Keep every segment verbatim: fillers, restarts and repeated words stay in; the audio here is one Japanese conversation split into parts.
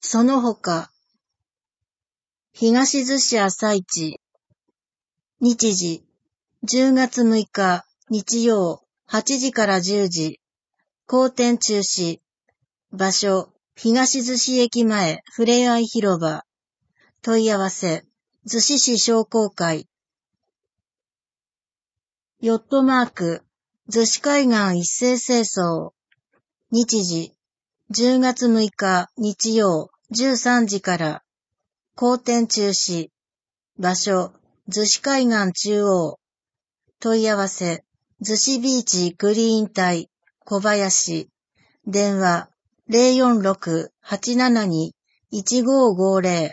その他、東逗子朝市、日時、じゅうがつむいか日曜はちじからじゅうじ、公展中止、場所、東逗子駅前ふれあい広場、問い合わせ、逗子市商工会。ヨットマーク、逗子海岸一斉清掃。日時、じゅうがつむいか日曜じゅうさんじから、公展中止。場所、逗子海岸中央。問い合わせ、逗子ビーチクリーン隊、小林。電話、ゼロよんろく はちななに いちごごゼロ。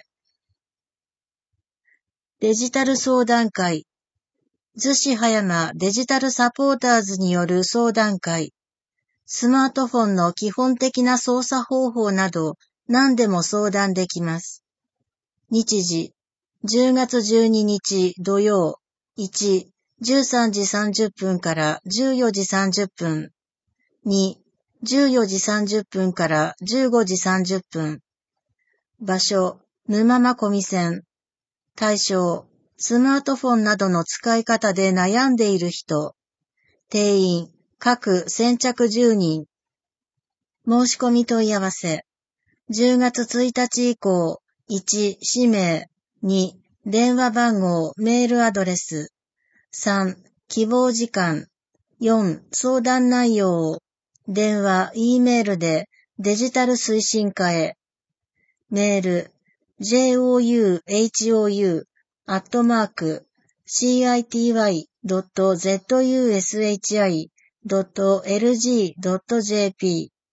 デジタル相談会。逗子葉山デジタルサポーターズによる相談会。スマートフォンの基本的な操作方法など何でも相談できます。日時、じゅうがつじゅうににち土曜、いち、じゅうさんじさんじゅっぷんからじゅうよじさんじゅっぷん。に、じゅうよじさんじゅっぷんからじゅうごじさんじゅっぷん。場所、沼間小見線。対象、スマートフォンなどの使い方で悩んでいる人。定員、各先着じゅうにん。申し込み問い合わせ。じゅうがつついたち以降、いち、氏名、に、電話番号、メールアドレス。さん、希望時間。よん、相談内容を、電話、E メールでデジタル推進課へ。メール、ジョウホウ アットマーク シーアイティーワイ ドット ゼット ユーエスエイチアイ ドット エルジー ドット ジェーピー。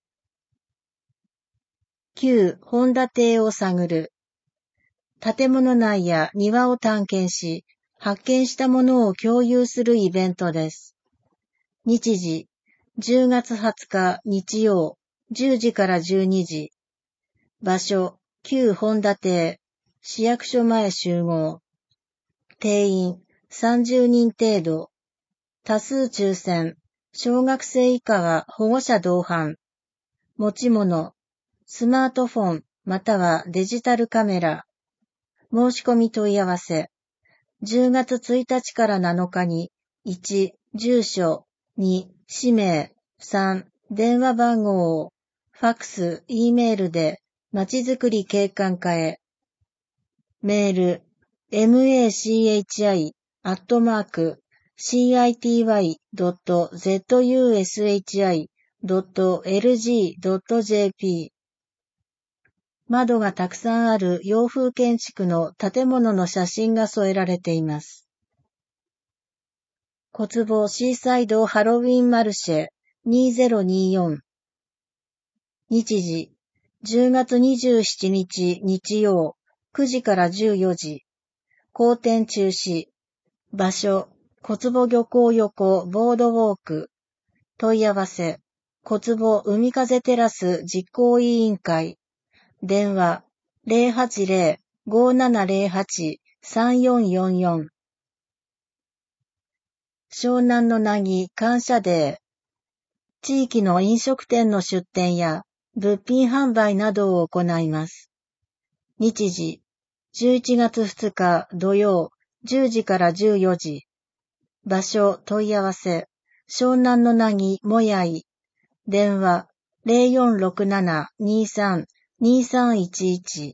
きゅう、本田邸を探る。建物内や庭を探検し、発見したものを共有するイベントです。日時、じゅうがつはつか日曜、じゅうじからじゅうにじ。場所、旧本田邸、市役所前集合。定員、さんじゅうにん程度。多数抽選、小学生以下は保護者同伴。持ち物、スマートフォンまたはデジタルカメラ。申し込み問い合わせ。じゅうがつついたちからなのかに、いち、住所、に、氏名、さん、電話番号を、ファックス、E メールで、まちづくり景観課へ。メール、マチ アットマーク シーアイティーワイ ドット ゼット ユーエスエイチアイ ドット エルジー ドット ジェーピー。窓がたくさんある洋風建築の建物の写真が添えられています。小坪シーサイドハロウィンマルシェにせんにじゅうよん。日時、じゅうがつにじゅうしちにち日曜、くじからじゅうよじ。公展中止。場所、小坪漁港横ボードウォーク。問い合わせ、小坪海風テラス実行委員会。電話、ゼロはちゼロ ごーななゼロはち さんよんよんよん。湘南の凪感謝デー。地域の飲食店の出店や物品販売などを行います。日時、じゅういちがつふつか土曜、じゅうじからじゅうよじ。場所問い合わせ、湘南の凪もやい。電話、ゼロよんろくなな にさん にさんいちいち。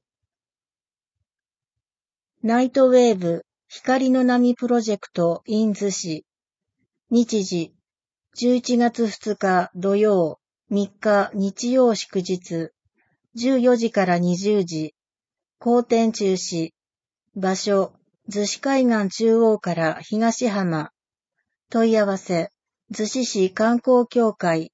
ナイトウェーブ光の波プロジェクト in 逗子。日時、じゅういちがつふつか土曜、みっか日曜祝日、じゅうよじからにじゅうじ。公展中止。場所、逗子海岸中央から東浜。問い合わせ、逗子市観光協会。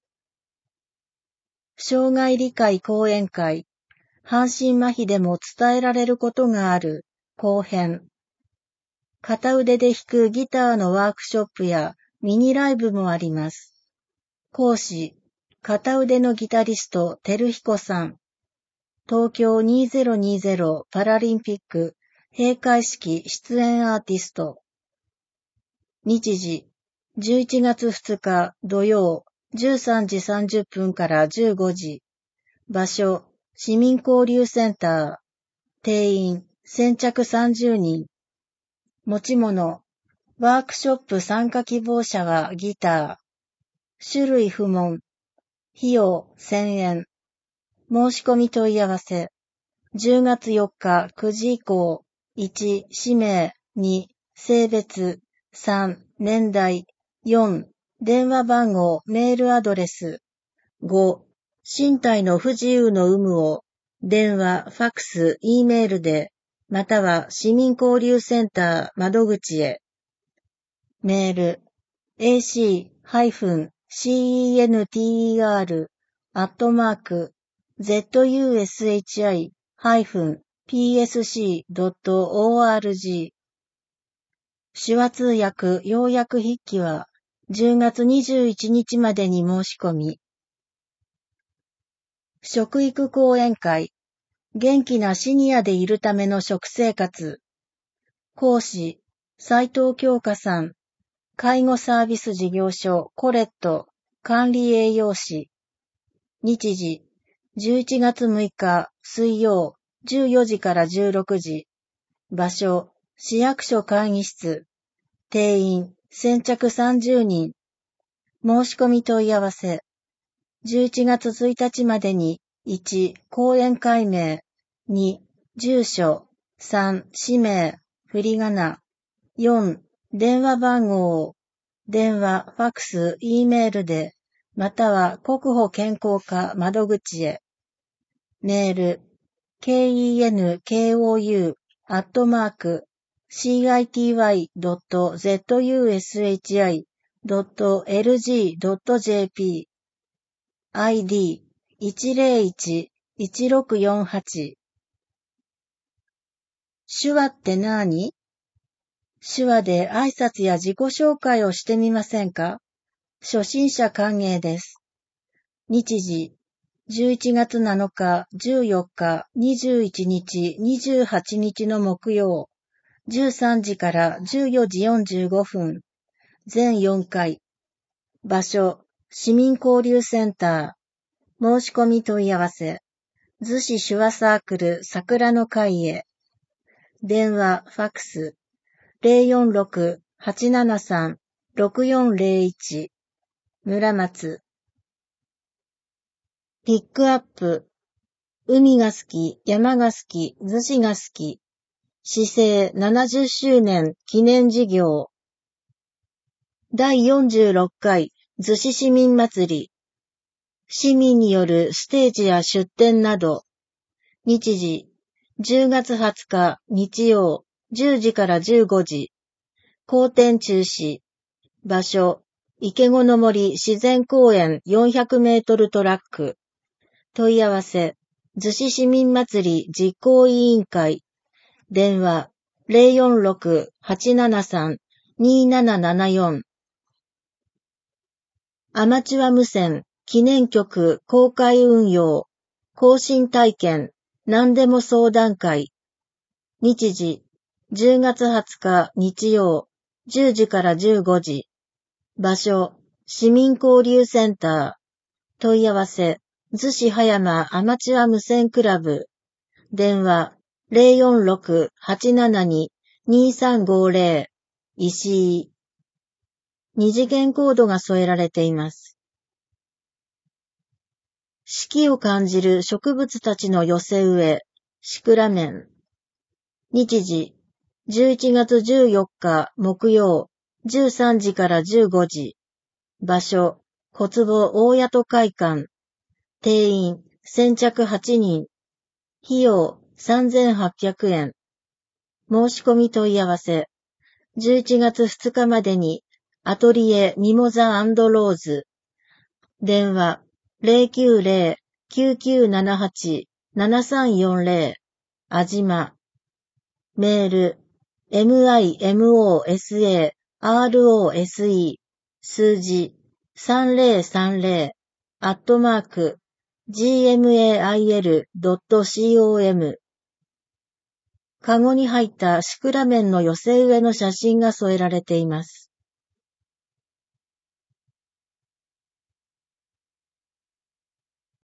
障害理解講演会。半身麻痺でも伝えられることがある後編。片腕で弾くギターのワークショップやミニライブもあります。講師、片腕のギタリスト、照彦さん。東京にせんにじゅうパラリンピック閉会式出演アーティスト。日時、じゅういちがつふつか土曜、じゅうさんじさんじゅっぷんからじゅうごじ。場所、 市民交流センター、定員、先着さんじゅうにん。持ち物、ワークショップ参加希望者はギター。種類不問。費用せんえん。申し込み問い合わせ。じゅうがつよっかくじ以降。いち、氏名。に、性別。さん、年代。よん、電話番号、メールアドレス。ご、身体の不自由の有無を、電話、ファクス、E メールで、または市民交流センター窓口へ。メール、エーシー シーイーエヌティーイーアール アットマーク ゼットユーエスエイチアイ ピーエスシー ドット オーアールジー 手話通訳要約筆記はじゅうがつにじゅういちにちまでに申し込み。食育講演会、元気なシニアでいるための食生活。講師、斉藤京香さん。介護サービス事業所コレット管理栄養士。日時、じゅういちがつむいか水曜じゅうよじからじゅうろくじ。場所、市役所会議室。定員、先着さんじゅうにん。申し込み問い合わせ。じゅういちがつついたちまでにいち、講演会名。に、住所。さん、氏名、振り仮名。よん、電話番号。電話、ファクス、E メールで、または国保健康課窓口へ。メール、kenkou アットマーク シーアイティーワイ ドット ゼットユーエスエイチアイ ドット エルジー ドット ジェーピー アイディー いちゼロいち いちろくよんはち。手話ってなーに？手話で挨拶や自己紹介をしてみませんか？初心者歓迎です。日時、じゅういちがつなのか、じゅうよっか、にじゅういちにち、にじゅうはちにちの木曜、じゅうさんじからじゅうよじよんじゅうごふん、全よんかい。場所、市民交流センター。申し込み問い合わせ。逗子手話サークル桜の会へ。電話、ファクス。ゼロよんろく はちななさん ろくよんゼロいち。村松。ピックアップ。海が好き、山が好き、逗子が好き。市政ななじゅっしゅうねん記念事業。だいよんじゅうろっかい逗子市民祭り。市民によるステージや出展など。日時、じゅうがつはつか日曜、じゅうじからじゅうごじ。公展中止。場所、池子の森自然公園よんひゃくメートルトラック。問い合わせ、逗子市民祭り実行委員会。電話、ゼロよんろく はちななさん にななななよん。アマチュア無線、記念局公開運用、更新体験、何でも相談会。日時、じゅうがつはつか日曜、じゅうじからじゅうごじ。場所、市民交流センター。問い合わせ、逗子葉山アマチュア無線クラブ。電話、ゼロよんろく はちななに にさんごゼロ。石井。二次元コードが添えられています。四季を感じる植物たちの寄せ植え、シクラメン。日時、じゅういちがつじゅうよっか木曜、じゅうさんじからじゅうごじ。場所、小坪大谷戸会館。定員、先着はちにん。費用、さんぜんはっぴゃくえん。申し込み問い合わせ。じゅういちがつふつかまでに、アトリエミモザ&ローズ。電話、ゼロきゅうゼロ きゅうきゅうななはち ななさんよんゼロ。あじま。メール、mimosa rose 数字 さんぜろさんゼロ アットマーク gmail ドット com。カゴに入ったシクラメンの寄せ植えの写真が添えられています。